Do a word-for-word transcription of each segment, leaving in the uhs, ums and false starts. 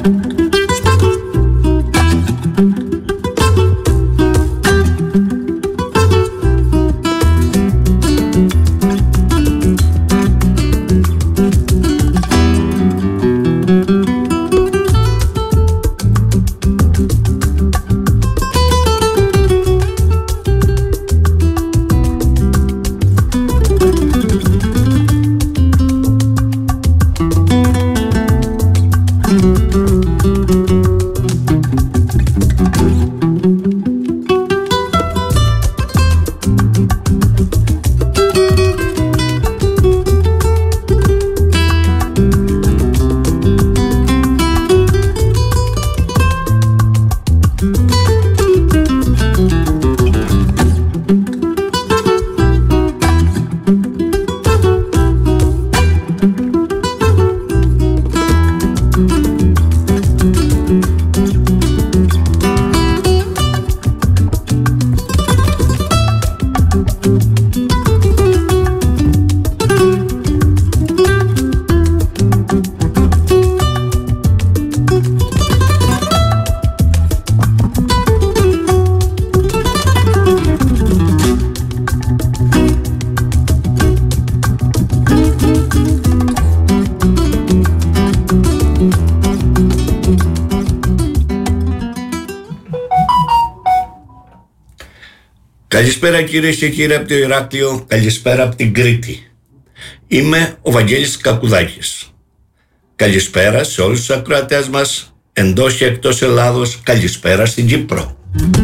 Καλησπέρα κυρίες και κύριοι από το Ηράκλειο, καλησπέρα από την Κρήτη. Είμαι ο Βαγγέλης Κακουδάκης. Καλησπέρα σε όλους τους ακροατές μας, εντός και εκτός Ελλάδος, καλησπέρα στην Κύπρο.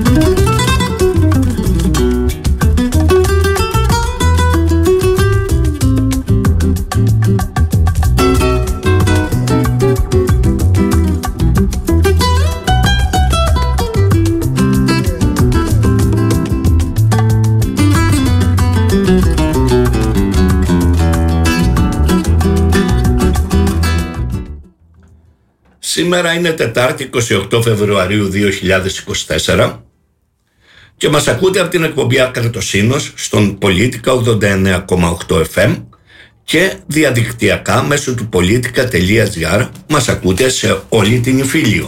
Σήμερα είναι Τετάρτη είκοσι οκτώ Φεβρουαρίου δύο χιλιάδες είκοσι τέσσερα και μας ακούτε από την εκπομπή Ακρατοσύνος στον Πολίτικα ογδόντα εννέα κόμμα οκτώ εφ εμ και διαδικτυακά μέσω του πολίτικα τελεία τζι άρ μας ακούτε σε όλη την Ιφίλιο.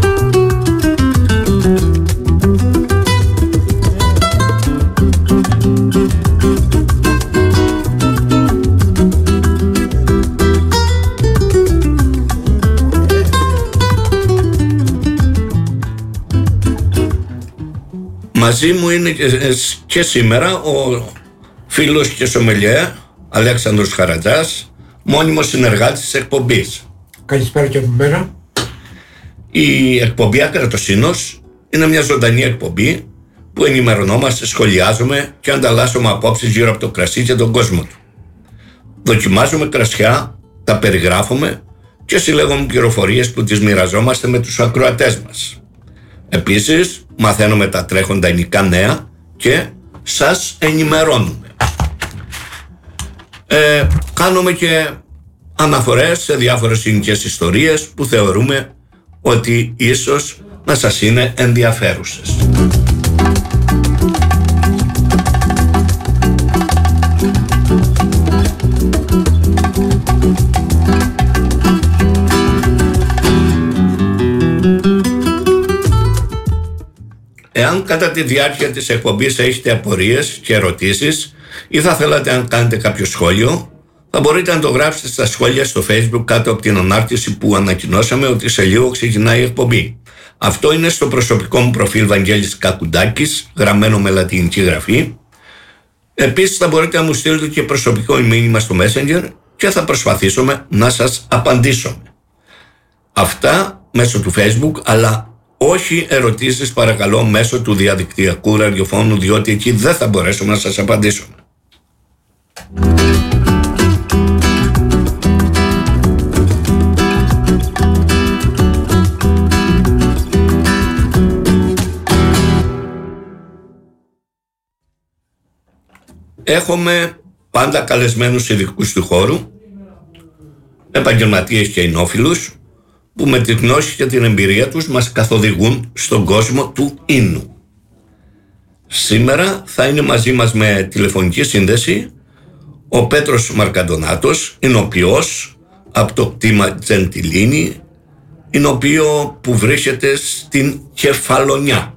Μαζί μου είναι και σήμερα ο φίλος και σομελιέ Αλέξανδρος Χαρατζάς, μόνιμος συνεργάτης της εκπομπής. Καλησπέρα και από μένα. Η εκπομπή Ακρατοσύνος είναι μια ζωντανή εκπομπή που ενημερωνόμαστε, σχολιάζουμε και ανταλλάσσουμε απόψεις γύρω από το κρασί και τον κόσμο του. Δοκιμάζουμε κρασιά, τα περιγράφουμε και συλλέγουμε πληροφορίες που τις μοιραζόμαστε με τους ακροατές μας. Επίσης, μαθαίνουμε τα τρέχοντα ελληνικά νέα και σας ενημερώνουμε. Ε, κάνουμε και αναφορές σε διάφορες ελληνικές ιστορίες που θεωρούμε ότι ίσως να σας είναι ενδιαφέρουσες. Εάν κατά τη διάρκεια της εκπομπής έχετε απορίες και ερωτήσεις ή θα θέλατε να κάνετε κάποιο σχόλιο, θα μπορείτε να το γράψετε στα σχόλια στο Facebook κάτω από την ανάρτηση που ανακοινώσαμε ότι σε λίγο ξεκινάει η εκπομπή. Αυτό είναι στο προσωπικό μου προφίλ Βαγγέλης Κακουδάκης, γραμμένο με λατινική γραφή. Επίσης θα μπορείτε να μου στείλετε και προσωπικό μήνυμα στο Messenger και θα προσπαθήσουμε να σας απαντήσουμε. Αυτά μέσω του Facebook, αλλά όχι ερωτήσεις παρακαλώ μέσω του διαδικτυακού ραδιοφώνου, διότι εκεί δεν θα μπορέσουμε να σας απαντήσουμε. Έχουμε πάντα καλεσμένους ειδικούς του χώρου, επαγγελματίες και εινόφιλους, που με τη γνώση και την εμπειρία τους μας καθοδηγούν στον κόσμο του ίνου. Σήμερα θα είναι μαζί μας με τηλεφωνική σύνδεση ο Πέτρος Μαρκαντονάτος, εινοποιός από το κτήμα Τζεντιλίνη, εινοποιείο που βρίσκεται στην Κεφαλονιά.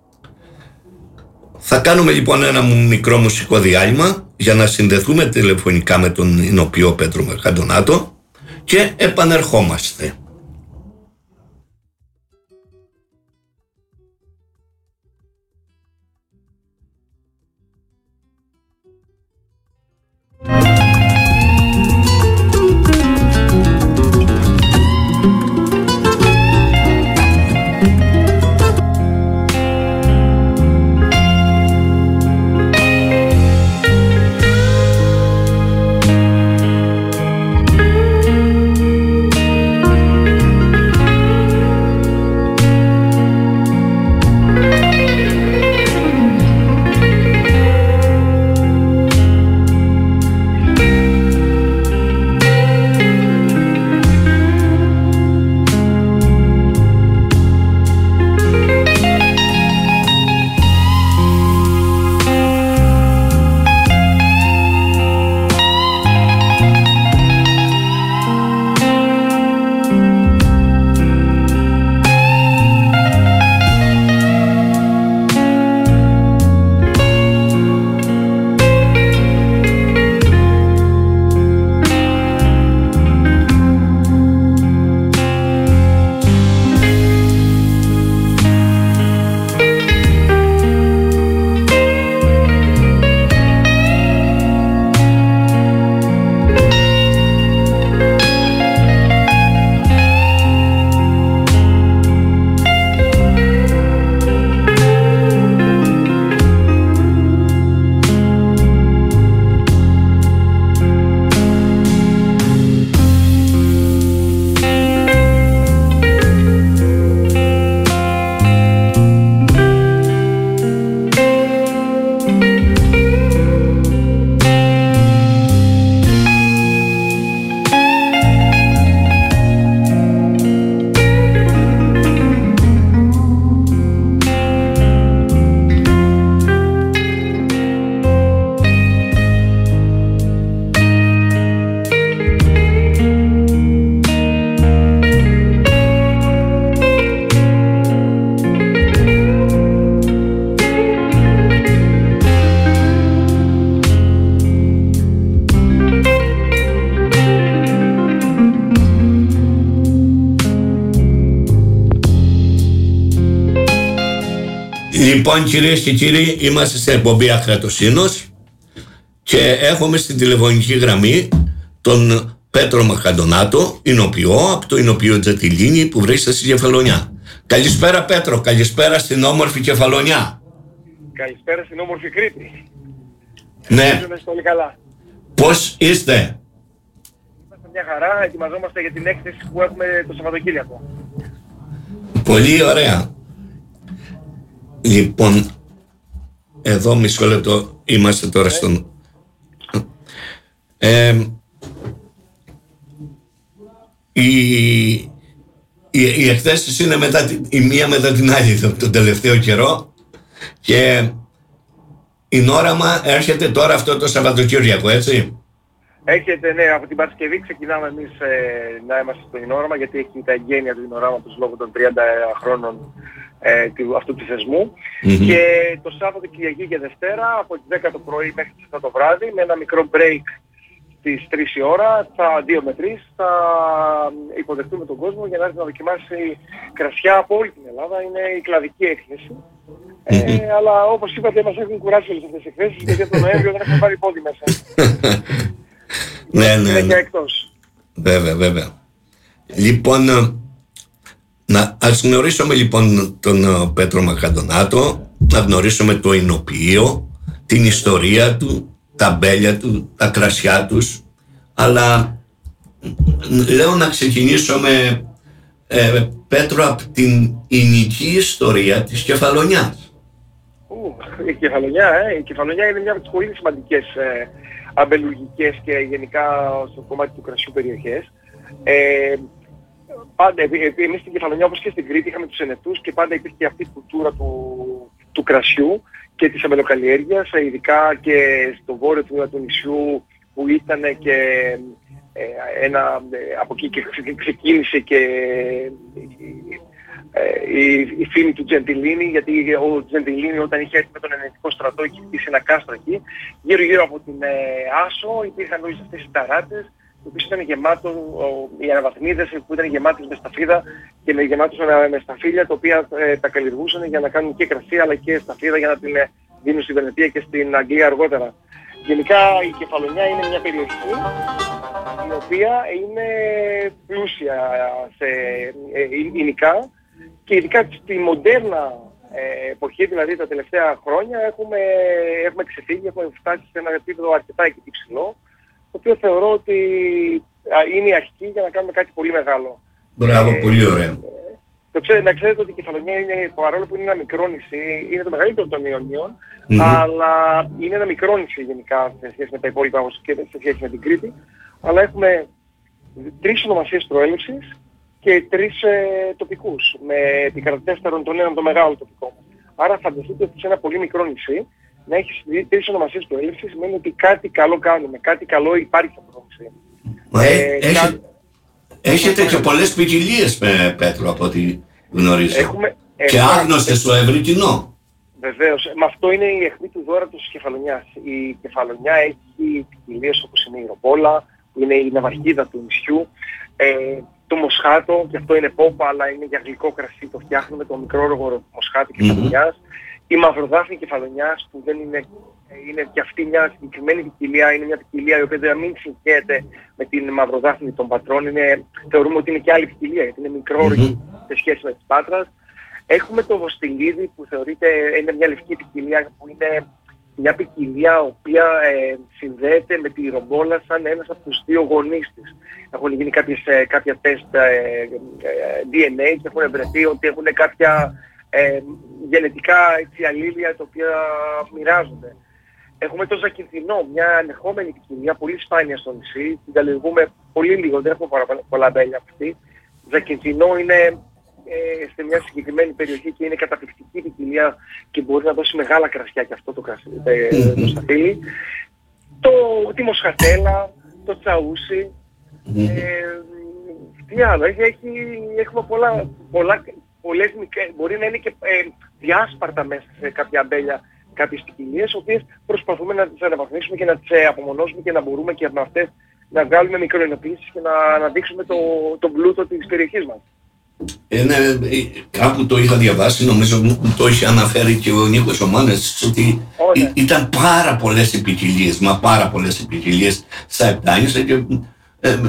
Θα κάνουμε λοιπόν ένα μικρό μουσικό διάλειμμα για να συνδεθούμε τηλεφωνικά με τον εινοποιείο Πέτρο Μαρκαντονάτο και επανερχόμαστε. Λοιπόν, κυρίες και κύριοι, είμαστε στην εκπομπή Ακρατοσύνος και έχουμε στην τηλεφωνική γραμμή τον Πέτρο Μαρκαντονάτο, εινοποιείο από το εινοποιείο Τζατιλίνη που βρίσκεται στη Κεφαλονιά. Καλησπέρα Πέτρο, καλησπέρα στην όμορφη Κεφαλονιά. Καλησπέρα στην όμορφη Κρήτη. Ναι. Είμαστε όλοι καλά. Πώς είστε? Είμαστε μια χαρά, ετοιμαζόμαστε για την έκθεση που έχουμε το Σαββατοκύριακο. Πολύ ωραία. Λοιπόν, εδώ μισό λεπτό, είμαστε τώρα ναι. στον... Ε, οι, οι, οι εκθέσεις είναι μετά, η μία μετά την άλλη τον, τον τελευταίο καιρό και η Νόραμα έρχεται τώρα αυτό το Σαββατοκύριακο, έτσι. Έρχεται, ναι, από την Παρασκευή ξεκινάμε εμείς ε, να είμαστε στο Ινόραμα, γιατί έχει τα εγγένεια του Ινόραματος λόγω των τριάντα χρόνων ε, του, αυτού του θεσμού. Mm-hmm. Και το Σάββατο, Κυριακή και Δευτέρα από τις δέκα το πρωί μέχρι τις επτά το βράδυ, με ένα μικρό break στις τρεις η ώρα, τα δύο με τρεις, θα υποδεχτούμε τον κόσμο για να έρθει να δοκιμάσει κρασιά από όλη την Ελλάδα. Είναι η κλαδική έκθεση. Mm-hmm. Ε, αλλά όπως είπατε, μας έχουν κουράσει όλες αυτές τις εκθέσεις, γιατί από τον Νοέμβριο δεν έχουμε πάρει πόδι μέσα. Ναι, ναι, ναι. Εκτός. Βέβαια, βέβαια. Λοιπόν, να, ας γνωρίσουμε λοιπόν τον Πέτρο Μαρκαντονάτο, να γνωρίσουμε το εινοποιείο, την ιστορία του, τα μπέλια του, τα κρασιά τους, αλλά λέω να ξεκινήσουμε, ε, Πέτρο, από την ηνική ιστορία της Κεφαλονιάς. Ου, η Κεφαλονιά, ε, η Κεφαλονιά είναι μια από τις πολύ σημαντικές ε, αμπελουργικές και γενικά στο κομμάτι του κρασιού περιοχές. Ε, πάντα, εμείς στην Κεφαλονιά όπως και στην Κρήτη είχαμε τους ενετούς και πάντα υπήρχε αυτή η κουλτούρα του, του κρασιού και της αμπελοκαλλιέργειας, ειδικά και στο βόρειο τμήμα του νησιού που ήταν και ε, ένα, ε, από εκεί και ξεκίνησε και ε, η, η φήμη του Τζεντιλίνι, γιατί ο Τζεντιλίνι όταν είχε έρθει με τον Ελληνικό στρατό είχε χτίσει ένα κάστρο εκεί. Γύρω γύρω από την ε, Άσο υπήρχαν όλες αυτές οι ταράτες, οι οποίες ήταν γεμάτο, ο, οι αναβαθμίδες που ήταν γεμάτες με σταφίδα και με γεμάτους με σταφύλια, τα οποία ε, τα καλλιεργούσαν για να κάνουν και κρασί αλλά και σταφίδα για να την ε, δίνουν στη Βενετία και στην Αγγλία αργότερα. Γενικά η Κεφαλονιά είναι μια περιοχή η οποία είναι πλούσια σε ε, υλικά και ειδικά στη μοντέρνα ε, εποχή, δηλαδή τα τελευταία χρόνια έχουμε, έχουμε ξεφύγει, έχουμε φτάσει σε ένα επίπεδο αρκετά υψηλό, το οποίο θεωρώ ότι είναι η αρχή για να κάνουμε κάτι πολύ μεγάλο. Μπράβο, ε, πολύ ωραία. Το ξέρετε, να ξέρετε ότι η Κεφαλονιά είναι, παρόλο που είναι ένα μικρό νησί, είναι το μεγαλύτερο των Ιωνίων, mm-hmm. αλλά είναι ένα μικρό νησί γενικά σε σχέση με τα υπόλοιπα και σε σχέση με την Κρήτη. Αλλά έχουμε τρεις ονομασίες προέλευσης και τρεις ε, τοπικούς, με επικρατέστερον τον έναν το μεγάλο τοπικό. Άρα φανταστείτε ότι σε ένα πολύ μικρό νησί να έχεις τρεις ονομασίες προέλευσης σημαίνει ότι κάτι καλό κάνουμε, κάτι καλό υπάρχει από το νησί. Ε, ε, κα... Έχετε και πολλές ποικιλίες, Πέτρο, από ό,τι γνωρίζω. Έχουμε, και έχουμε, άγνωστες στο ευρύ κοινό. Βεβαίως. Με αυτό είναι η αιχμή του δώρατος της Κεφαλονιάς. Η Κεφαλονιά έχει ποικιλίες όπως είναι η Ρομπόλα, που είναι η ναυαρχίδα του νησιού, ε, το Μοσχάτο, και αυτό είναι πόπα, αλλά είναι για γλυκό κρασί, το φτιάχνουμε, το μικρό ρογορο Μοσχάτο Κεφαλονιάς. Mm-hmm. Η Μαυροδάφνη Κεφαλονιάς, που δεν είναι, είναι και αυτή μια συγκεκριμένη ποικιλία, είναι μια ποικιλία η οποία δεν μην συγχέεται με την Μαυροδάφνη των Πατρών, είναι, θεωρούμε ότι είναι και άλλη ποικιλία, γιατί είναι μικρόρογη mm-hmm. σε σχέση με τις Πάτρας. Έχουμε το Βοστιλίδι, που θεωρείται είναι μια λευκή ποικιλία, που είναι μια ποικιλία η οποία ε, συνδέεται με τη Ρομπόλα σαν ένας από τους δύο γονείς της. Έχουν γίνει κάποιες, ε, κάποια τεστ ε, ε, ντι εν έι και έχουν βρεθεί ότι έχουν κάποια ε, γενετικά έτσι, αλλήλια τα οποία μοιράζονται. Έχουμε το Ζακυνθινό, μια ανεχόμενη ποικιλία, πολύ σπάνια στο νησί, την καλλιεργούμε πολύ λίγο, δεν έχουμε πάρα πολλά μπέλια από αυτή. Ζακυνθινό είναι ε, σε μια συγκεκριμένη περιοχή και είναι καταπληκτική ποικιλία και μπορεί να δώσει μεγάλα κρασιά και αυτό το, κρασί, ε, το σταφύλι. Το, τη Μοσχατέλα, το Τσαούσι, ε, τι άλλο, έχει, έχει, έχουμε πολλά, πολλά, πολλές μικρές, μπορεί να είναι και ε, διάσπαρτα μέσα σε κάποια αμπέλια κάποιες ποικιλίες, οποίες προσπαθούμε να τις αναβαθμίσουμε και να τις ε, απομονώσουμε και να μπορούμε και με αυτές να βγάλουμε μικροενοποιήσεις και να αναδείξουμε το, τον πλούτο της περιοχής μας. Ε, ναι, κάπου το είχα διαβάσει, νομίζω που το είχε αναφέρει και ο Νίκος Ομάνες, ότι oh, ναι. ήταν πάρα πολλές ποικιλίες, μα πάρα πολλές ποικιλίες στα Επτάνησα και, ε, ε,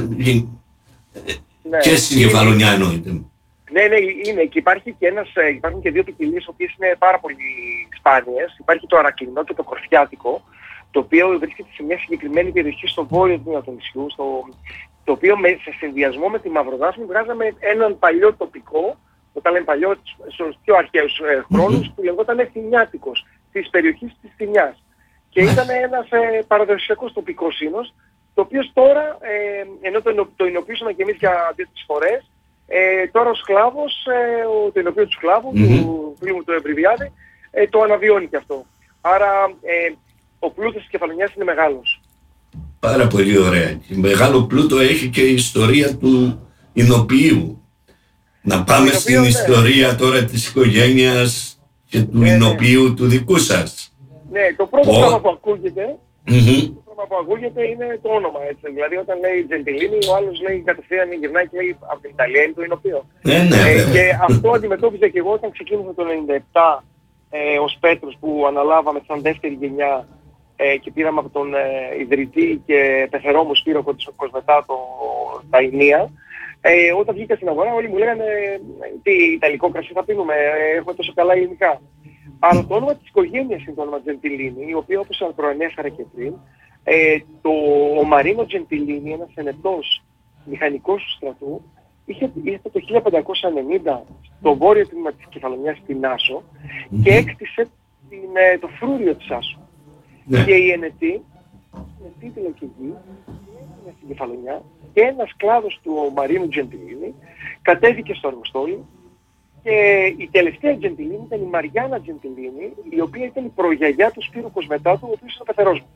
ναι. και στην Κεφαλονιά εννοείται. Ναι, ναι, είναι και υπάρχει και ένας, υπάρχουν και δύο ποικιλίες, οι οποίες είναι πάρα πολύ σπάνιες. Υπάρχει το Αρακλινό και το Κορφιάτικο, το οποίο βρίσκεται σε μια συγκεκριμένη περιοχή στο βόρειο τμήμα του νησιού, στο, το οποίο με, σε συνδυασμό με τη Μαυροδάφνη βγάζαμε έναν παλιό τοπικό, όταν λέμε παλιό, στους πιο αρχαίους ε, χρόνους, mm-hmm. που λεγόταν Θηνιάτικος, της περιοχής της Θηνιάς. Και ήταν ένας ε, παραδοσιακός τοπικός σύνος, το οποίο τώρα, ε, ενώ το, το εινοποιούσαμε και εμείς για δύο-τρεις φορές, ε, τώρα ο σκλάβος, ε, ο, το εινοποιείο του σκλάβου, mm-hmm. του φίλου μου του Εμπριβιάδη, ε, το αναβιώνει και αυτό. Άρα ε, ο πλούτος της Κεφαλονιάς είναι μεγάλος. Πάρα πολύ ωραία. Και μεγάλο πλούτο έχει και η ιστορία του εινοποιείου. Να πάμε στην ναι. ιστορία τώρα της οικογένειας και του ναι, εινοποιείου ναι. του δικού σας. Ναι, το πρώτο oh. πράγμα που ακούγεται, mm-hmm. το πράγμα που ακούγεται είναι το όνομα, έτσι. Δηλαδή όταν λέει Τζεντιλίνι, ο άλλος λέει κατευθείαν, γυρνάει και λέει από την Ιταλία είναι το εινοποιείο. Ναι, ναι, ε, και αυτό αντιμετώπιζα και εγώ όταν ξεκίνησα το ενενήντα επτά ε, ως Πέτρος, που αναλάβαμε σαν δεύτερη γενιά ε, και πήραμε από τον ε, ιδρυτή και πεθερό μου Σπύρο Κοσμετά το, τα Ινία. Ε, όταν βγήκα στην αγορά όλοι μου λέγανε τι ιταλικό κρασί θα πίνουμε, ε, έχουμε τόσο καλά ελληνικά. Αλλά το όνομα της οικογένειας είναι το όνομα Τζεντιλίνι, η οποία όπως προανέφερα και πριν, ε, το, ο Μαρίνο Τζεντιλίνι, ένας ενετός μηχανικός του στρατού, είχε, ήρθε το χίλια πεντακόσια ενενήντα στο βόρειο τμήμα της Κεφαλονιάς στην Άσο mm-hmm. και έκτισε την, ε, το φρούριο της Άσο. Yeah. Και οι ενετοί, με τίτλο και γη, στην Κεφαλονιά, και ένας κλάδος του Μαρίνου Τζεντιλίνι κατέβηκε στο Αργοστόλι και η τελευταία Τζεντιλίνι ήταν η Μαριάννα Τζεντιλίνι, η οποία ήταν η προγιαγιά του Σπύρου Κοσμετάτου, ο οποίος είναι ο πεθερός μου.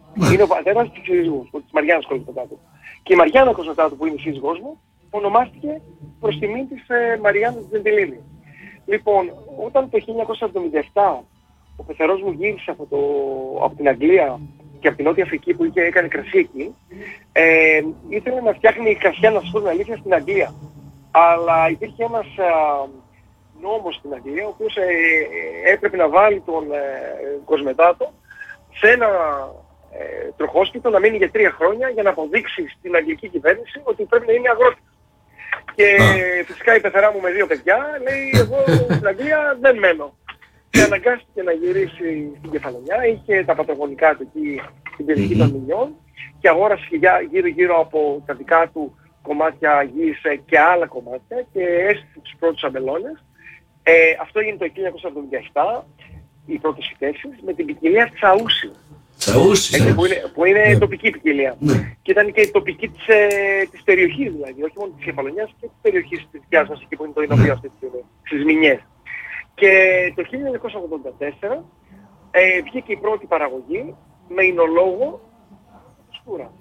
Ναι. Είναι ο πατέρας της σύζυγος, της Μαριάννας Κοσμοτάτου. Και η Μαριάννα Κοσμοτάτου που είναι η σύζυγός μου, ονομάστηκε προς τιμή της ε, Μαριάννας Τζεντιλίνη. Λοιπόν, όταν το χίλια εννιακόσια εβδομήντα επτά ο πεθερός μου γύρισε από, το, από την Αγγλία και από την Νότια Αφρική που είχε, έκανε κρασί εκεί, ε, ήθελε να φτιάχνει κρασιά, να σας πω την αλήθεια, στην Αγγλία. Αλλά υπήρχε ένας α, νόμος στην Αγγλία, ο οποίος ε, ε, έπρεπε να βάλει τον ε, Κοσμετάτο σε ένα ε, τροχόσπιτο να μείνει για τρία χρόνια για να αποδείξει στην αγγλική κυβέρνηση ότι πρέπει να είναι αγρότη. Και Α. φυσικά η πεθερά μου με δύο παιδιά λέει εγώ στην Αγγλία δεν μένω. Και αναγκάστηκε να γυρίσει στην Κεφαλονιά, είχε τα πατρογονικά του εκεί στην περιοχή των Μηνιών και αγόρασε γύρω γύρω από τα δικά του κομμάτια γης και άλλα κομμάτια και έστησε τους πρώτους αμπελώνες. Ε, αυτό έγινε το χίλια εννιακόσια εβδομήντα επτά, οι πρώτες φυτέσεις, με την ποικιλία Τσαούσιου. Τσαούσιου. Που είναι, που είναι Ναι. τοπική ποικιλία. Ναι. Και ήταν και η τοπική της, ε, της περιοχής δηλαδή, όχι μόνο της Κεφαλονιάς και της περιοχής της δικιάς μας, εκεί που είναι το Ινωπείο αυτή τη στιγμή, στις Μηνιές. Και το χίλια εννιακόσια ογδόντα τέσσερα ε, βγήκε η πρώτη παραγωγή με εινολόγο Σκούρα.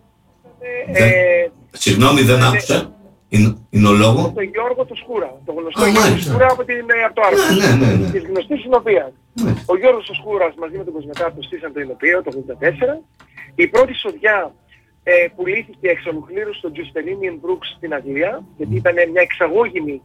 Δεν- Ε, Συγγνώμη, δεν ναι. άκουσα. Είναι, είναι ο λόγο. το Γιώργο του Σκούρα. Το γνωστό Α, Γιώργο του μάλιστα. Σκούρα από, την, από το Άρθρο. Ναι, ναι, ναι, ναι. Της γνωστής συνοπίας. Ναι. Ο Γιώργος ο Σκούρας μαζί με τον Κοσμετάτο στήσαν το Ινωπείο το ογδόντα τέσσερα. Η πρώτη σοδιά ε, πουλήθηκε εξ ολοκλήρου στο Justininian Brooks στην Αγγλία, γιατί ήταν μια εξαγώγημη,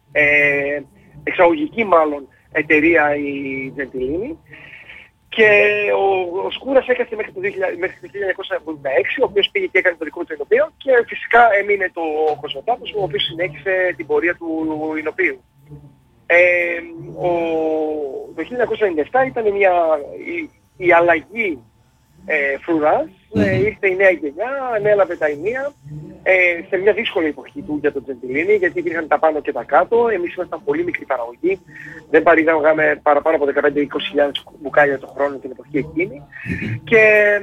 ε, εξαγωγική μάλλον εταιρεία η Gentilini. Και ο, ο Σκούρας έκατσε μέχρι το, δύο χιλιάδες, μέχρι το χίλια εννιακόσια εβδομήντα έξι, ο οποίος πήγε και έκανε το δικό του Ινωπείο και φυσικά έμεινε το Κοσμοτάτος, ο οποίος συνέχισε την πορεία του Ινωπείου. Ε, ο, το χίλια εννιακόσια ενενήντα επτά ήταν μια, η, η αλλαγή ε, φρουράς, ε, ήρθε η νέα γενιά, ανέλαβε τα ενία, ε, σε μια δύσκολη εποχή του για τον Gentilini, γιατί υπήρχαν τα πάνω και τα κάτω, εμείς ήμασταν πολύ μικρή παραγωγή, δεν παρήγαμε παραπάνω από δεκαπέντε με είκοσι χιλιάδες μπουκάλια το χρόνο την εποχή εκείνη και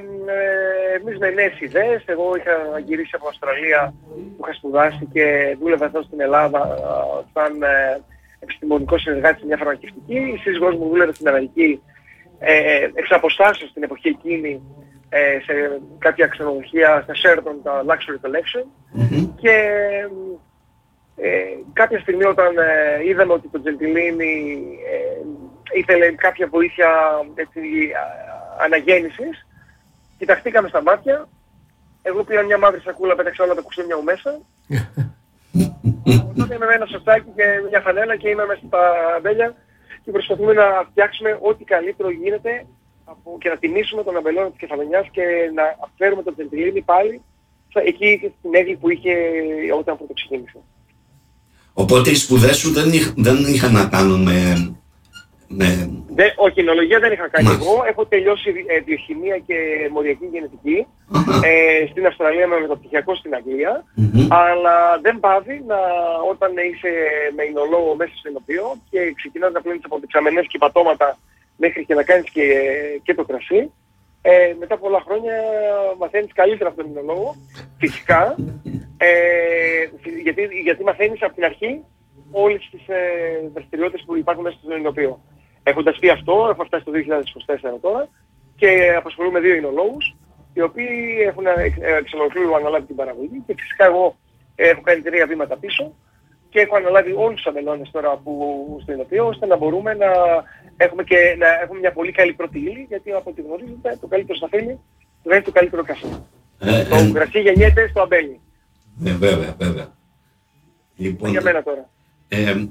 ε, εμείς με νέες ιδέες, εγώ είχα γυρίσει από Αυστραλία που είχα σπουδάσει και δούλευα εδώ στην Ελλάδα ε, σαν ε, επιστημονικό συνεργάτη σε μια φαρμακευτική, η σύζυγός μου δούλευε στην Αμερική ε, εξ αποστάσεως την εποχή εκείνη ε, σε κάποια ξενοδοχεία στα Sheraton, τα Luxury Collection Μμμ. και ε, κάποια στιγμή όταν ε, είδαμε ότι το Gentilini ε, ήθελε κάποια βοήθεια έτσι, α, αναγέννησης, κοιταχτήκαμε στα μάτια, εγώ πήρα μια μαύρη σακούλα, πέταξα όλα τα κουστούμια μου μέσα, τότε είμαι με ένα σωστάκι και μια φανέλα και είμαι μέσα στα αμπέλια και προσπαθούμε να φτιάξουμε ό,τι καλύτερο γίνεται από, και να τιμήσουμε τον αμπελώνα της Κεφαλονιάς και να φέρουμε τον Gentilini πάλι εκεί στην έγκλη που είχε όταν πρώτο ξεκίνησε. Οπότε οι σπουδές σου δεν, είχ, δεν είχαν να κάνουν με... με... Δε, όχι, εινολογία δεν είχα κάνει Μάλιστα. εγώ. Έχω τελειώσει ε, βιοχημία και μοριακή γενετική Αχα. ε, στην Αυστραλία με μεταπτυχιακό στην Αγγλία. Μμμ. Αλλά δεν πάβει να, όταν είσαι με εινολόγο μέσα στο Ινωπείο και ξεκινάς να πλύνεις από δεξαμενές και πατώματα μέχρι και να κάνεις και, και το κρασί. Ε, μετά από πολλά χρόνια μαθαίνεις καλύτερα από τον εινολόγο, φυσικά, ε, γιατί, γιατί μαθαίνεις από την αρχή όλες τις ε, δραστηριότητες που υπάρχουν μέσα στο Ινωπείο. Έχοντας πει αυτό, έχω φτάσει το δύο χιλιάδες είκοσι τέσσερα τώρα και απασχολούμε δύο εινολόγους, οι οποίοι έχουν εξ ολοκλήρου αναλάβει την παραγωγή και φυσικά εγώ έχω κάνει τρία βήματα πίσω και έχω αναλάβει όλους τους αμπελώνες τώρα που στο Ινωπείο, ώστε να μπορούμε να έχουμε, και, να έχουμε μια πολύ καλή πρώτη ύλη, γιατί από ό,τι γνωρίζετε το καλύτερο σταφύλι βγάζει το καλύτερο κρασί. Ε, Το ε, κρασί γεννιέται στο αμπέλι. ε, βέβαια, βέβαια. Λοιπόν, Για μένα τώρα. ε,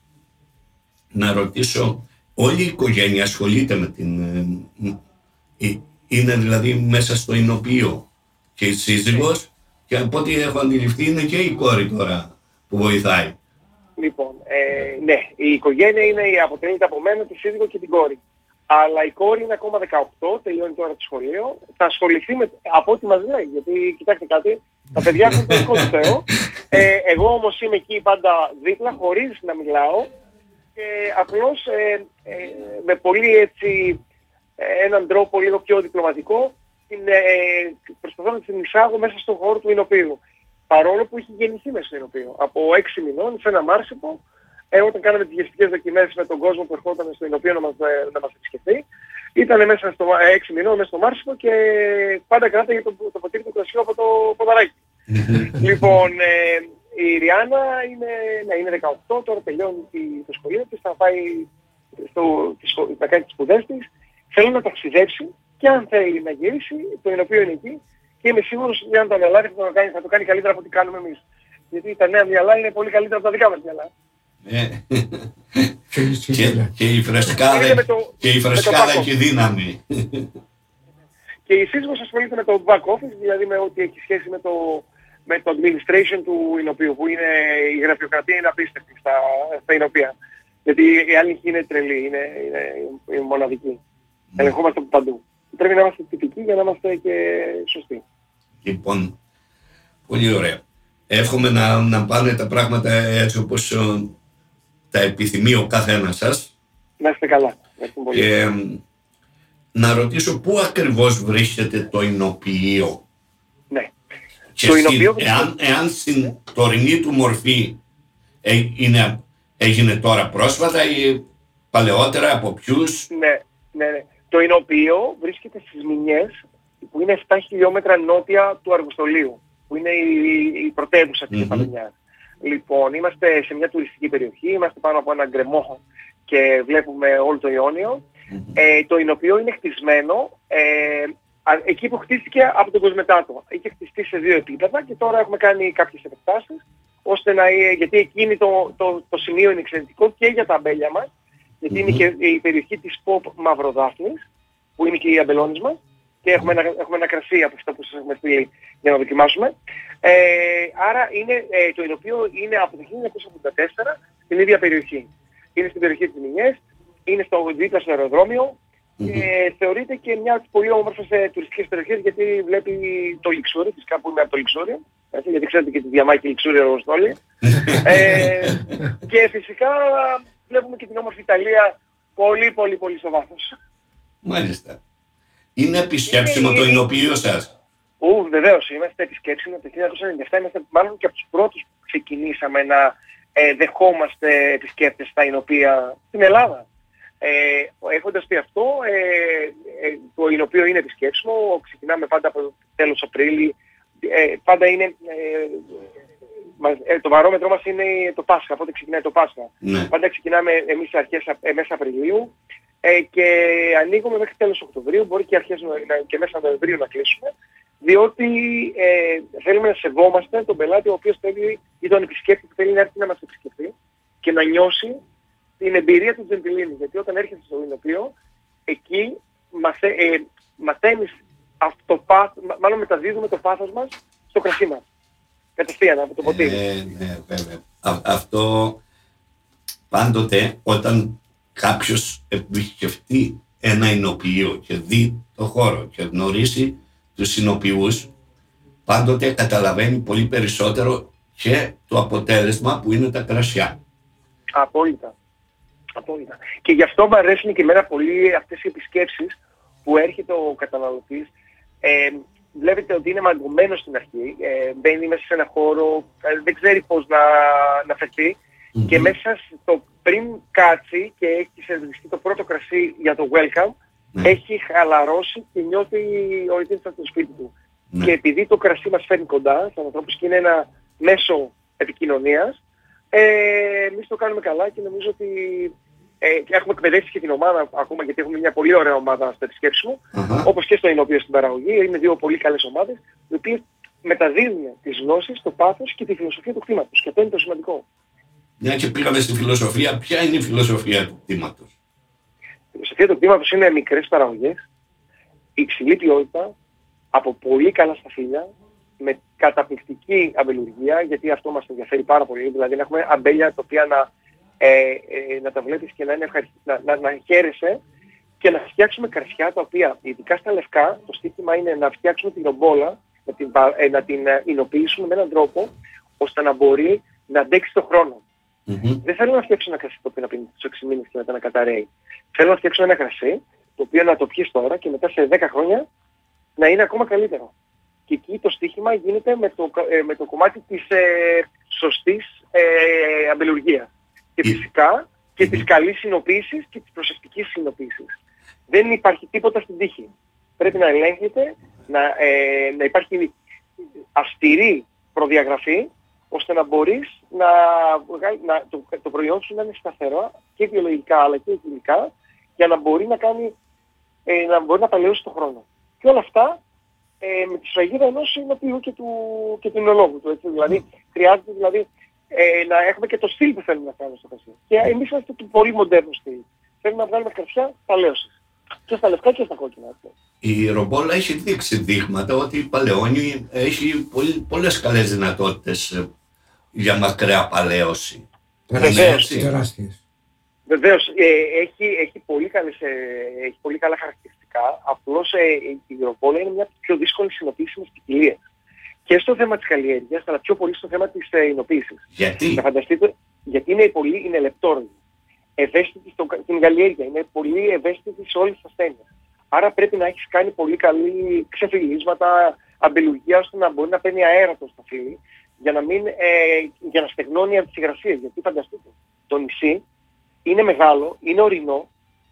να ρωτήσω, όλη η οικογένεια ασχολείται με την... ε, ε, είναι δηλαδή μέσα στο Ινωπείο και η σύζυγος και από ό,τι έχω αντιληφθεί είναι και η κόρη τώρα που βοηθάει. Λοιπόν, ε, ναι, η οικογένεια είναι, αποτελείται από μένα, τη σύζυγο και την κόρη. Αλλά η κόρη είναι ακόμα δεκαοκτώ, τελειώνει τώρα το σχολείο. Θα ασχοληθεί με, από ό,τι μας λέει, γιατί κοιτάξτε κάτι, τα παιδιά έχουν το δικό του Θεό. Ε, εγώ όμως είμαι εκεί πάντα δίπλα, χωρίς να μιλάω. Και απλώς ε, ε, με πολύ έτσι, ε, έναν τρόπο λίγο πιο διπλωματικό, την, ε, προσπαθώ να την εισάγω μέσα στον χώρο του Ινωπείου. Παρόλο που είχε γεννηθεί μέσα στο Ινωπείο. Από έξι μηνών σε ένα Μάρσιπο, ε, όταν κάναμε τις γευστικές δοκιμές με τον κόσμο που ερχόταν στο Ινωπείο να μας, ε, να μας επισκεφθεί, Ήταν μέσα στο έξι μηνών, μέσα στο Μάρσιμο και πάντα κράταγε το, το ποτήρι του κρασιού από το ποδαράκι. Λοιπόν, ε, η Ριάννα είναι, ναι, είναι δεκαοκτώ, τώρα τελειώνει το σχολείο της, θα πάει στο, θα κάνει τις σπουδές της. Θέλω να ταξιδέψει και αν θέλει να γυρίσει, το οποίο είναι εκεί, και είμαι σίγουρος ότι αν το μυαλά θα το κάνει, θα το κάνει καλύτερα από ό,τι κάνουμε εμείς. Γιατί τα νέα μυαλά είναι πολύ καλύτερα από τα δικά μας μυαλά. Και η φρεσκάδα και η φρεσκάδα έχει δύναμη. Και η σύζυγος ασχολείται με το back office, δηλαδή με ό,τι έχει σχέση με το, με το administration του Ινωπίου, που είναι, η γραφειοκρατία είναι απίστευτη στα, στα Ινωπία. Γιατί η άλλη είναι τρελή, είναι, είναι, είναι μοναδική. Mm. Ελεγχόμαστε από παντού. Πρέπει να είμαστε τυπικοί για να είμαστε και σωστοί. Λοιπόν, πολύ ωραία. Εύχομαι να, να πάνε τα πράγματα έτσι όπως ο, τα επιθυμεί ο καθένας σας. Να είστε καλά. Πολύ. Και, να ρωτήσω πού ακριβώς βρίσκεται το Ινοποιείο. Ναι. Και το στην, Ινωπείο... εάν, εάν στην τωρινή του μορφή ε, είναι, έγινε τώρα πρόσφατα ή παλαιότερα, από ποιους. Ναι, ναι, ναι. Το Ινωπείο βρίσκεται στις Μινιές, που είναι επτά χιλιόμετρα νότια του Αργοστολίου, που είναι η, η πρωτεύουσα της Κεφαλονιάς. Mm-hmm. Λοιπόν, είμαστε σε μια τουριστική περιοχή, είμαστε πάνω από ένα γκρεμό και βλέπουμε όλο το Ιόνιο. Mm-hmm. Ε, το Ινωπείο είναι χτισμένο ε, εκεί που χτίστηκε από τον Κοσμετάτο. Είχε χτιστεί σε δύο επίπεδα και τώρα έχουμε κάνει κάποιες επεκτάσεις, ώστε να, γιατί εκείνη το, το, το σημείο είναι εξαιρετικό και για τα αμπέλια μας, γιατί mm-hmm. είναι και η περιοχή της Pop Μαυροδάφνης, που είναι και οι αμπελώνες μας, και έχουμε ένα, έχουμε ένα κρασί από αυτό που σας έχουμε στείλει για να δοκιμάσουμε. Ε, άρα είναι, ε, το Ινωπείο είναι από το χίλια εννιακόσια ογδόντα τέσσερα στην ίδια περιοχή. Είναι στην περιοχή της Μινιές, είναι στο δίπλα στο αεροδρόμιο και mm-hmm. θεωρείται και μια από τις πολύ όμορφες ε, τουριστικές περιοχές, γιατί βλέπει το Λιξούρι, φυσικά που είμαι από το Λιξούρι, έτσι, γιατί ξέρετε και τη διαμάχη Λιξούρι-Αργοστόλη. ε, και φυσικά βλέπουμε και την όμορφη Ιταλία πολύ πολύ πολύ στο βάθος. Μάλιστα. Είναι επισκέψιμο είναι... το Ινωπείο σας? Ου, βεβαίως, είμαστε επισκέψιμοι από το χίλια εννιακόσια ενενήντα επτά, είμαστε μάλλον και από τους πρώτους που ξεκινήσαμε να ε, δεχόμαστε επισκέπτες στα Ινωπεία στην Ελλάδα. Ε, έχοντας πει αυτό, ε, ε, το Ινωπείο είναι επισκέψιμο, ξεκινάμε πάντα από το τέλος Απρίλη, ε, πάντα είναι, ε, ε, το βαρόμετρό μας είναι το Πάσχα, πότε ξεκινάει το Πάσχα. Ναι. Πάντα ξεκινάμε εμείς αρχές, ε, μέσα Απριλίου ε, και ανοίγουμε μέχρι τέλος Οκτωβρίου, μπορεί και, αρχές, και μέσα Νοεμβρίου να κλείσουμε, διότι ε, θέλουμε να σεβόμαστε τον πελάτη ο οποίος θέλει, ή τον επισκέπτη που θέλει να έρθει να μας επισκεφτεί και να νιώσει την εμπειρία του Gentilini. Γιατί όταν έρχεσαι στο Ινωπείο, εκεί μαθε, ε, μαθαίνεις αυτό, μάλλον μεταδίδουμε το πάθος μας στο κρασί μας. Κατευθείαν από το ποτήρι. Ε, ναι, βέβαια. Α, αυτό πάντοτε όταν κάποιος επισκεφτεί ένα Ινωπείο και δει το χώρο και γνωρίσει τους Ινωπιούς, πάντοτε καταλαβαίνει πολύ περισσότερο και το αποτέλεσμα που είναι τα κρασιά. Απόλυτα. Απόλυτα. Και γι' αυτό μου αρέσουν και εμένα πολύ αυτές οι επισκέψεις που έρχεται ο καταναλωτής. Ε, βλέπετε ότι είναι μαγκωμένος στην αρχή, ε, μπαίνει μέσα σε ένα χώρο, ε, δεν ξέρει πώς να, να φερθεί mm-hmm. και μέσα στο πριν κάτσει και έχει σερβιστεί το πρώτο κρασί για το welcome, mm-hmm. έχει χαλαρώσει και νιώθει ο ηττής στο σπίτι του. Mm-hmm. Και επειδή το κρασί μας φέρνει κοντά στους ανθρώπους και είναι ένα μέσο επικοινωνίας, ε, εμείς το κάνουμε καλά και νομίζω ότι ε, έχουμε εκπαιδεύσει και την ομάδα ακόμα, γιατί έχουμε μια πολύ ωραία ομάδα στο επισκέψιμο, uh-huh. όπως και στο Ινωπείο στην παραγωγή. Είναι δύο πολύ καλές ομάδες, οι οποίες μεταδίδουν τις γνώσεις, το πάθος και τη φιλοσοφία του κτήματος. Και αυτό είναι το σημαντικό. Μια και πήγαμε στη φιλοσοφία, ποια είναι η φιλοσοφία του κτήματος? Η φιλοσοφία του κτήματος είναι μικρές παραγωγές, υψηλή ποιότητα, από πολύ καλά σταφύλια, με καταπληκτική αμπελουργία, γιατί αυτό μας ενδιαφέρει πάρα πολύ. Δηλαδή να έχουμε αμπέλια τα οποία να, ε, ε, να τα βλέπεις και να, είναι ευχαρισ... να, να, να χαίρεσαι, και να φτιάξουμε κρασιά τα οποία, ειδικά στα λευκά, το στίχημα είναι να φτιάξουμε την ομπόλα, να την, ε, να την ε, εινοποιήσουμε με έναν τρόπο ώστε να μπορεί να αντέξει τον χρόνο. Mm-hmm. Δεν θέλω να φτιάξω ένα κρασί το οποίο να πίνει στους έξι μήνες και μετά να καταραίει. Θέλω να φτιάξω ένα κρασί το οποίο να το πιεις τώρα και μετά σε δέκα χρόνια να είναι ακόμα καλύτερο. Και εκεί το στίχημα γίνεται με το, ε, με το κομμάτι της ε, σωστής ε, αμπελουργίας. Και φυσικά και mm-hmm. της καλής συνοποίησης και της προσεκτικής συνοποίησης. δεν υπάρχει τίποτα στην τύχη. Πρέπει να ελέγχεται, να, ε, να υπάρχει αυστηρή προδιαγραφή, ώστε να μπορείς να, να το, το προϊόν σου να είναι σταθερό και βιολογικά αλλά και υλικά, για να μπορεί να κάνει, ε, να μπορεί να παλαιώσει τον χρόνο. Και όλα αυτά ε, με τη σφραγίδα ενός συνοποιού και του, και του εινολόγου του. Έτσι. Δηλαδή, χρειάζεται δηλαδή, ε, να έχουμε και το στυλ που θέλουμε να κάνουμε στο κρασί. Και εμείς είμαστε του πολύ μοντέρνου στυλ. Θέλουμε να βγάλουμε κρασιά παλαίωσης. Και στα λευκά και στα κόκκινα. Η ρομπόλα έχει δείξει δείγματα ότι η παλαιόνι έχει πολύ, πολλές καλές δυνατότητες για μακριά παλαίωση. Τεράστιες. Βεβαίως, ε, έχει, έχει, πολύ καλές, ε, έχει πολύ καλά χαρακτηριστικά. Απλώς ε, η ρομπόλα είναι μια από τις πιο δύσκολες συνοποίησιμες ποικιλίες. Και στο θέμα της καλλιέργειας, αλλά πιο πολύ στο θέμα της ε, εινοποίησης. Γιατί? Να φανταστείτε, γιατί είναι πολύ είναι λεπτόρνη. Ευαίσθητη στην καλλιέργεια, είναι πολύ ευαίσθητη σε όλες τις ασθένειες. Άρα πρέπει να έχεις κάνει πολύ καλή ξεφυλίσματα, αμπελουργία, ώστε να μπορεί να παίρνει αέρα το σταφύλι, για να, μην, ε, για να στεγνώνει από τις υγρασίες. Γιατί φανταστείτε, το νησί είναι μεγάλο, είναι ορεινό,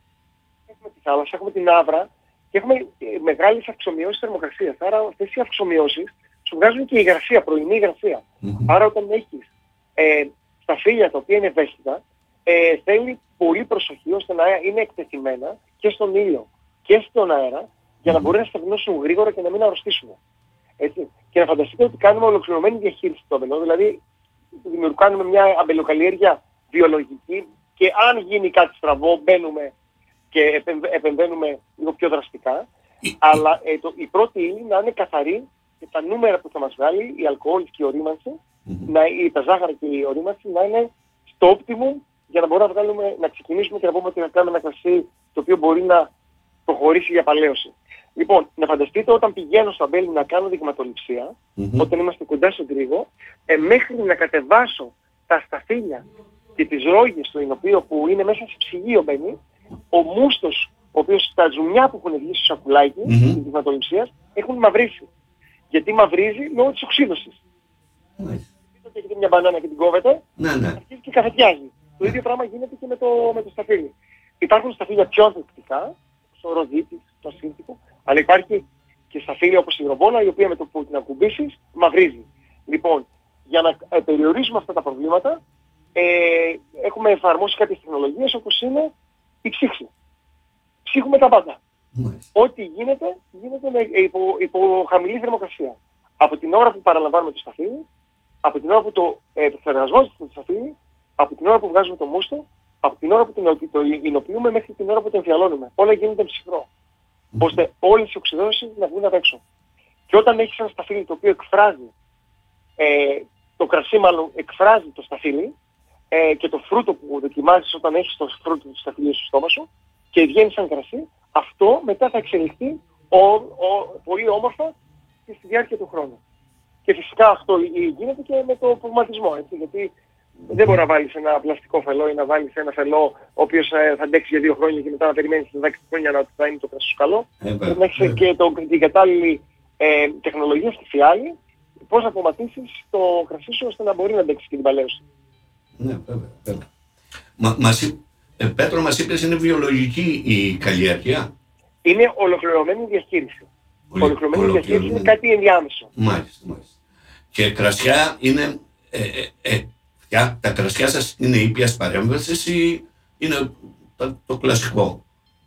έχουμε τη θάλασσα, έχουμε την Άβρα και έχουμε ε, μεγάλες αυξομοιώσεις θερμοκρασίας. Άρα αυτές οι αυξομοιώσεις σου βγάζουν και υγρασία, πρωινή υγρασία. Mm-hmm. Άρα όταν έχεις ε, σταφύλια τα οποία είναι ευαίσθητα, ε, θέλει πολύ προσοχή ώστε να είναι εκτεθειμένα και στον ήλιο και στον αέρα, για να μπορεί να στεγνώσουν γρήγορα και να μην αρρωστήσουν. Έτσι. Και να φανταστείτε ότι κάνουμε ολοκληρωμένη διαχείριση του αμπελό, δηλαδή δημιουργούμε μια αμπελοκαλλιέργεια βιολογική και αν γίνει κάτι στραβό μπαίνουμε και επεμβαίνουμε λίγο πιο δραστικά, αλλά ε, το, η πρώτη ύλη να είναι καθαρή και τα νούμερα που θα μας βγάλει, η αλκοόλ και η ορίμανση, mm-hmm. να, η, τα ζάχαρα και η ορίμανση να είναι στο optimum, για να μπορούμε να, βγάλουμε, να ξεκινήσουμε και να πούμε ότι θα κάνουμε ένα κρασί το οποίο μπορεί να προχωρήσει για παλαίωση. Λοιπόν, να φανταστείτε όταν πηγαίνω στο αμπέλι να κάνω δειγματοληψία, mm-hmm. όταν είμαστε κοντά στον τρίγο, ε, μέχρι να κατεβάσω τα σταφύλια και τις ρόγες του εινοποιείου που είναι μέσα σε ψυγείο μπαίνει, ο μούστος, ο οποίος τα ζουμιά που έχουν βγει στο σακουλάκι mm-hmm. της δειγματοληψίας, έχουν μαυρίσει. Γιατί μαυρίζει λόγω της οξύδωσης. Mm-hmm. Έχετε μια μπανάνα και την κόβετε, mm-hmm. αρχίζει και καφετιάζει. Το ίδιο πράγμα γίνεται και με το, με το σταφύλι. Υπάρχουν σταφύλια πιο ανθεκτικά, το ροδίτης, το ασύνθηκο, αλλά υπάρχει και σταφύλια όπως η ρομπόλα, η οποία με το που την ακουμπήσεις μαυρίζει. Λοιπόν, για να ε, περιορίσουμε αυτά τα προβλήματα, ε, έχουμε εφαρμόσει κάποιες τεχνολογίες όπως είναι η ψήξη. Ψύχουμε τα πάντα. Mm. Ό,τι γίνεται, γίνεται με, υπό, υπό χαμηλή θερμοκρασία. Από την ώρα που παραλαμβάνουμε το σταφύλι, από την ώρα που το επεξεργαζόμαστε το σταφύλι, από την ώρα που βγάζουμε το μούστο, από την ώρα που το εινοποιούμε μέχρι την ώρα που το εμφιαλώνουμε. Όλα γίνονται ψυχρό. Mm-hmm. Ώστε όλες οι οξυδώσεις να βγουν απ' έξω. Και όταν έχεις ένα σταφύλι το οποίο εκφράζει, ε, το κρασί μάλλον εκφράζει το σταφύλι ε, και το φρούτο που δοκιμάζεις όταν έχεις το φρούτο του σταφυλίου στο στόμα σου και βγαίνει σαν κρασί, αυτό μετά θα εξελιχθεί ο, ο, πολύ όμορφα και στη διάρκεια του χρόνου. Και φυσικά αυτό γίνεται και με το ποδηματισμό, έτσι, γιατί δεν μπορεί να βάλεις ένα πλαστικό φελό ή να βάλεις ένα φελό ο οποίος θα αντέξει για δύο χρόνια και μετά να περιμένεις τα δέκα χρόνια να θα είναι το κρασί σου καλό. Πρέπει να έχεις και το, την κατάλληλη ε, τεχνολογία στη φιάλη, πώς να αποματήσεις το κρασί σου ώστε να μπορεί να αντέξει και την παλαίωση. Ναι, βέβαια, βέβαια. Μα, μας, ε, Πέτρο, μας είπες είναι βιολογική η καλλιέργεια. Είναι ολοκληρωμένη διαχείριση. Ολοι, ολοκληρωμένη διαχείριση είναι κάτι ενδιάμεσο. Μάλιστα, μάλιστα. Και κρασιά είναι... Ε, ε, ε, Για, τα κρασιά σας είναι ήπιας παρέμβασης ή είναι το, το κλασικό?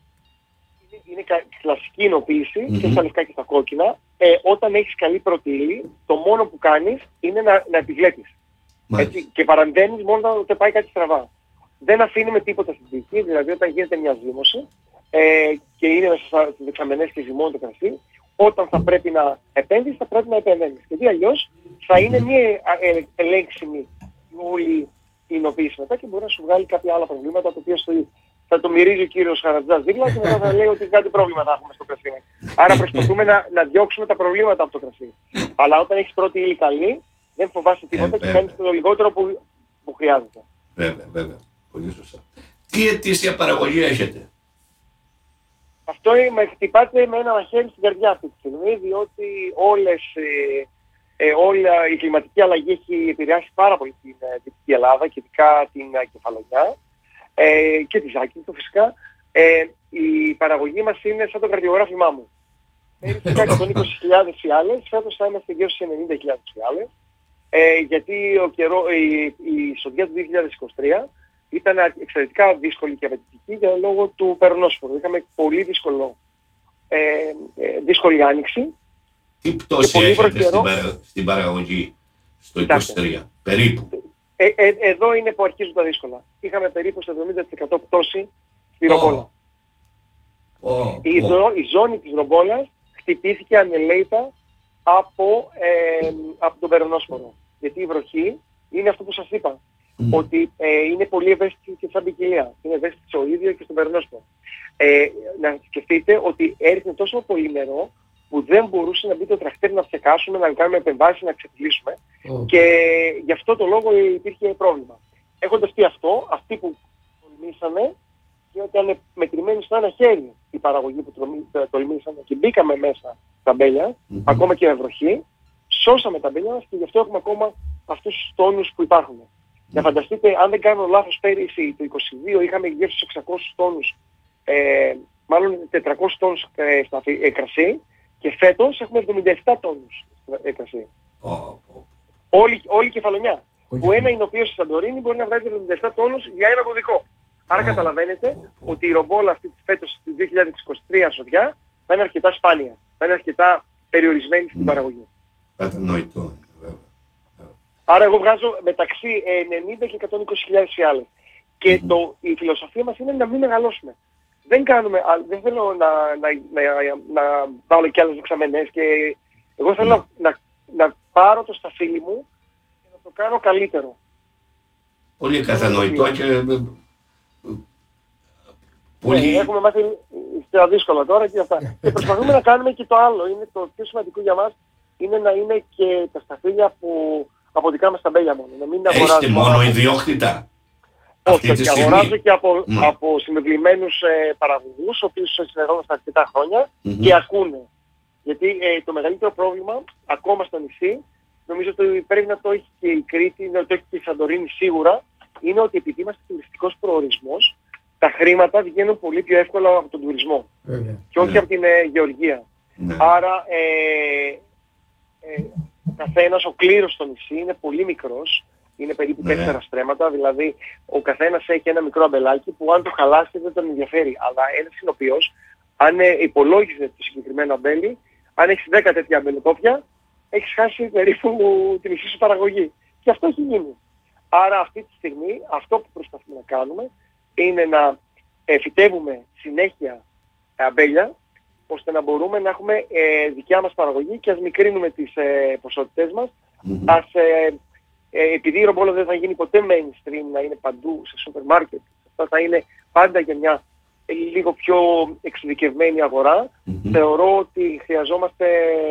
Είναι, είναι κα, κλασική εινοποίηση mm-hmm. και στα λευκά και στα κόκκινα. Ε, όταν έχεις καλή πρώτη ύλη, το μόνο που κάνεις είναι να, να επιβλέπεις. Έτσι, και παραμβαίνεις μόνο όταν πάει κάτι στραβά. Δεν αφήνουμε τίποτα στην τύχη, δηλαδή όταν γίνεται μια ζύμωση ε, και είναι μέσα στις δεξαμενές και ζυμώνει το κρασί, όταν θα πρέπει να επένδυσεις, θα πρέπει να επενδύσεις. Γιατί αλλιώς θα είναι μια ε, ελέγξιμη όλη η εινοποίηση μετά και μπορεί να σου βγάλει κάποια άλλα προβλήματα τα οποία στο, θα το μυρίζει ο κύριος Χαρατζάς δίπλα και μετά θα λέει ότι κάτι πρόβλημα θα έχουμε στο κρασί. Άρα προσπαθούμε να, να διώξουμε τα προβλήματα από το κρασί. Αλλά όταν έχεις πρώτη ύλη καλή, δεν φοβάσαι τίποτα ε, και κάνεις το λιγότερο που, που χρειάζεται. Βέβαια, βέβαια. Πολύ σωστά. Τι ετήσια παραγωγή έχετε? Αυτό με χτυπάτε με ένα μαχαίρι στην καρδιά αυτή τη στιγμή, διότι όλες... Ε, Ε, όλα, η κλιματική αλλαγή έχει επηρεάσει πάρα πολύ την Δυτική Ελλάδα και ειδικά την Κεφαλονιά ε, και τη Ζάκυνθο φυσικά. Ε, η παραγωγή μας είναι σαν το καρδιογράφημά μου. Πέρυσι είχα εκατόν είκοσι χιλιάδες φιάλες, φέτος θα είμαστε γύρω στις ενενήντα χιλιάδες φιάλες. Ε, γιατί ο καιρό, η, η εισοδιά του δύο χιλιάδες είκοσι τρία ήταν εξαιρετικά δύσκολη και απαιτητική για λόγω του περονόσπορου. Είχαμε πολύ δύσκολο, ε, ε, δύσκολη άνοιξη. Τι πτώση έχετε στην, παρα, στην παραγωγή στο είκοσι τρία, περίπου? Ε, ε, εδώ είναι που αρχίζουν τα δύσκολα. Είχαμε περίπου στο εβδομήντα τοις εκατό πτώση στη ρομπόλα. Oh. Oh. Η, oh. η ζώνη της ρομπόλας χτυπήθηκε ανελαίητα από, ε, από τον περονόσπορο. Γιατί η βροχή είναι αυτό που σας είπα. Mm. Ότι ε, είναι πολύ ευαίσθητη και σαν ποικιλία. Είναι ευαίσθητη στο ίδιο και στον περονόσπορο. Ε, να σκεφτείτε ότι έριχνε τόσο πολύ νερό που δεν μπορούσε να μπει το τρακτέρ να ψεκάσουμε, να κάνουμε επεμβάσεις, να ξεπλήσουμε. Oh. Και γι' αυτό το λόγο υπήρχε πρόβλημα. Έχοντας πει αυτό, αυτοί που τολμήσανε, και ήταν μετρημένοι στο ένα χέρι η παραγωγή που τολμήσανε και μπήκαμε μέσα στα μπέλια, mm-hmm. ακόμα και με βροχή, σώσαμε τα μπέλια μας και γι' αυτό έχουμε ακόμα αυτούς τους τόνους που υπάρχουν. Mm-hmm. Να φανταστείτε, αν δεν κάνω λάθος, πέρυσι το είκοσι δύο είχαμε γύρω στους εξακόσιους τόνους, ε, μάλλον τετρακόσιους τόνους ε, στα ε, κρασί, και φέτος έχουμε εβδομήντα επτά τόνους ε, κρασί. Oh, oh. Όλη, όλη η κεφαλονιά. Oh, που ένα είναι ο οποίος στη Σαντορίνη μπορεί να βγάζει εβδομήντα επτά τόνους για ένα κωδικό. Άρα oh. καταλαβαίνετε oh. ότι η ρομπόλα αυτή φέτος του δύο χιλιάδες είκοσι τρία σοδιά θα είναι αρκετά σπάνια. Θα είναι αρκετά περιορισμένη στην mm. παραγωγή. Κατανοητό. Άρα εγώ βγάζω μεταξύ ενενήντα και εκατόν είκοσι χιλιάδες φιάλες. Και mm-hmm. το, η φιλοσοφία μας είναι να μην μεγαλώσουμε. Δεν κάνουμε, δεν θέλω να, να, να, να βάλω κι άλλες δεξαμενές και εγώ θέλω mm. να, να, να πάρω το σταφύλι μου και να το κάνω καλύτερο. Πολύ κατανοητό και πολύ... Ναι, έχουμε μάθει στα δύσκολα τώρα και αυτά. Και προσπαθούμε να κάνουμε και το άλλο. Είναι το πιο σημαντικό για μας είναι να είναι και τα σταφύλια που από δικά μας τα μπέλια μόνο. Να μην έχετε μόνο ιδιόκτητα? Όχι, και αγοράζω και από, mm. από συμβεβλημένους ε, παραγωγούς, ο οποίους συνεργάζονται αρκετά χρόνια mm-hmm. και ακούνε. Γιατί ε, το μεγαλύτερο πρόβλημα, ακόμα στο νησί, νομίζω ότι πρέπει να το έχει και η Κρήτη, να το έχει και η Σαντορίνη σίγουρα, είναι ότι επειδή είμαστε τουριστικός προορισμός, τα χρήματα βγαίνουν πολύ πιο εύκολα από τον τουρισμό mm. και όχι mm. από την ε, γεωργία. Mm. Άρα ε, ε, ο καθένας, ο κλήρος στο νησί είναι πολύ μικρός. Είναι περίπου ναι. τέσσερα στρέμματα, δηλαδή ο καθένας έχει ένα μικρό αμπελάκι που αν το χαλάσει δεν τον ενδιαφέρει. Αλλά ένας συνοποιός, αν ε, υπολόγιζε το συγκεκριμένο αμπέλι, αν έχεις δέκα τέτοια αμπελοκόπια, έχεις χάσει περίπου τη μισή σου παραγωγή. Και αυτό έχει γίνει. Άρα αυτή τη στιγμή αυτό που προσπαθούμε να κάνουμε είναι να ε, φυτεύουμε συνέχεια αμπέλια, ώστε να μπορούμε να έχουμε ε, δικιά μας παραγωγή και ας μικρύνουμε τις ε, ποσότητές μας. Mm-hmm. Ας, ε, Ε, επειδή η ρομπόλα δεν θα γίνει ποτέ mainstream, να είναι παντού σε σούπερ μάρκετ, αυτά θα είναι πάντα για μια ε, λίγο πιο εξειδικευμένη αγορά, mm-hmm. θεωρώ ότι χρειαζόμαστε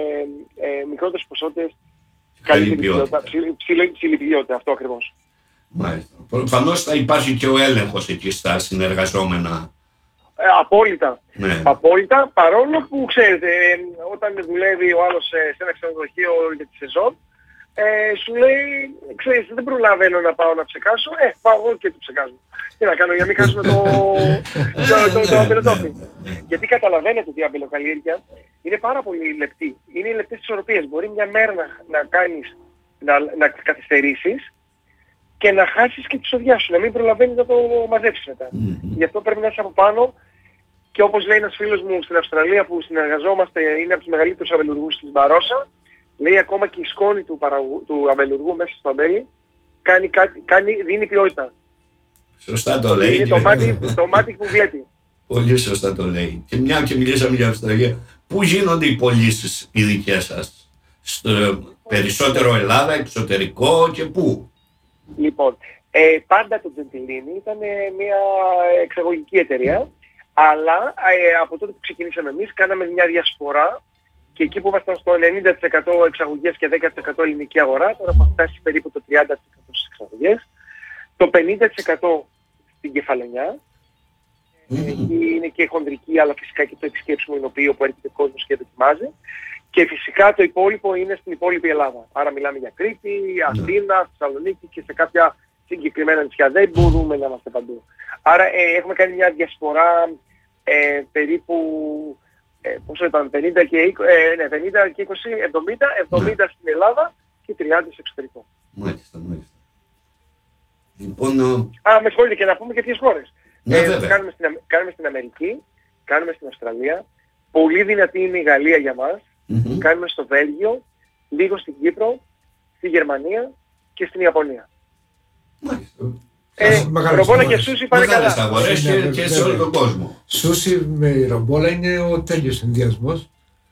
ε, μικρότερες ποσότητες, καλύτερη ποιότητα, ψηλή ποιότητα, αυτό ακριβώς. Μάλιστα. Προφανώς θα υπάρχει και ο έλεγχος εκεί στα συνεργαζόμενα. Ε, απόλυτα. Ναι. Απόλυτα, παρόλο που ξέρετε, ε, όταν δουλεύει ο άλλος ε, σε ένα ξενοδοχείο για τη σεζόν, Ε, σου λέει, ξέρεις, δεν προλαβαίνω να πάω να ψεκάσω, ε, πάω εγώ και το ψεκάζω. Τι να κάνω για να μην χάσουμε το, το, το, το αμπελοτόπι. Γιατί καταλαβαίνετε ότι η αμπελοκαλλιέργεια είναι πάρα πολύ λεπτή. Είναι οι λεπτές ισορροπίες. Μπορεί μια μέρα να, να κάνεις, να, να καθυστερήσεις και να χάσεις και τη σοδιά σου, να μην προλαβαίνεις να το μαζέψεις μετά. Mm-hmm. Γι' αυτό πρέπει να είσαι από πάνω και όπως λέει ένας φίλος μου στην Αυστραλία που συνεργαζόμαστε, είναι από τους μεγαλύτερους αμπελουργούς της Μπαρόσα. Λέει ακόμα και η σκόνη του, παραγου, του αμπελουργού μέσα στο αμπέλι κάνει, κάνει, δίνει ποιότητα. Σωστά το λέει. Είναι το μάτι, το μάτι που βλέπει. Πολύ σωστά το λέει. Και μια και μιλήσαμε για Αυστραλία, πού γίνονται οι πωλήσεις οι δικές σας? Στο περισσότερο Ελλάδα, εξωτερικό και πού? Λοιπόν, ε, πάντα το Gentilini ήταν μια εξαγωγική εταιρεία, αλλά ε, από τότε που ξεκινήσαμε εμείς κάναμε μια διασπορά. Και εκεί που ήμασταν στο ενενήντα τοις εκατό εξαγωγές και δέκα τοις εκατό ελληνική αγορά, τώρα θα φτάσει περίπου το τριάντα τοις εκατό στις εξαγωγές. Το πενήντα τοις εκατό στην κεφαλονιά. Mm-hmm. Εκεί είναι και χονδρική, αλλά φυσικά και το επισκέψιμο εινοποιείο που έρχεται κόσμος και δοκιμάζει. Και φυσικά το υπόλοιπο είναι στην υπόλοιπη Ελλάδα. Άρα μιλάμε για Κρήτη, Αθήνα, mm-hmm. Θεσσαλονίκη και σε κάποια συγκεκριμένα νησιά. Δεν μπορούμε να είμαστε παντού. Άρα ε, έχουμε κάνει μια διασπορά ε, περίπου, ε, πόσο ήταν, πενήντα και είκοσι, ε, ναι, πενήντα και είκοσι, εβδομήντα, εβδομήντα ναι. στην Ελλάδα και τριάντα στο εξωτερικό. Μάλιστα, μάλιστα. Λοιπόν, α, με συγχωρείτε και να πούμε και ποιες χώρες. Ναι, ε, κάνουμε, στην, κάνουμε στην Αμερική, κάνουμε στην Αυστραλία, πολύ δυνατή είναι η Γαλλία για μας, mm-hmm. κάνουμε στο Βέλγιο, λίγο στην Κύπρο, στη Γερμανία και στην Ιαπωνία. Μάλιστα. Ε, ρομπόλα και σούσι πάνε καλά. Αγορές και, και σε όλο τον κόσμο. Σούσι με ρομπόλα είναι ο τέλειος συνδυασμός.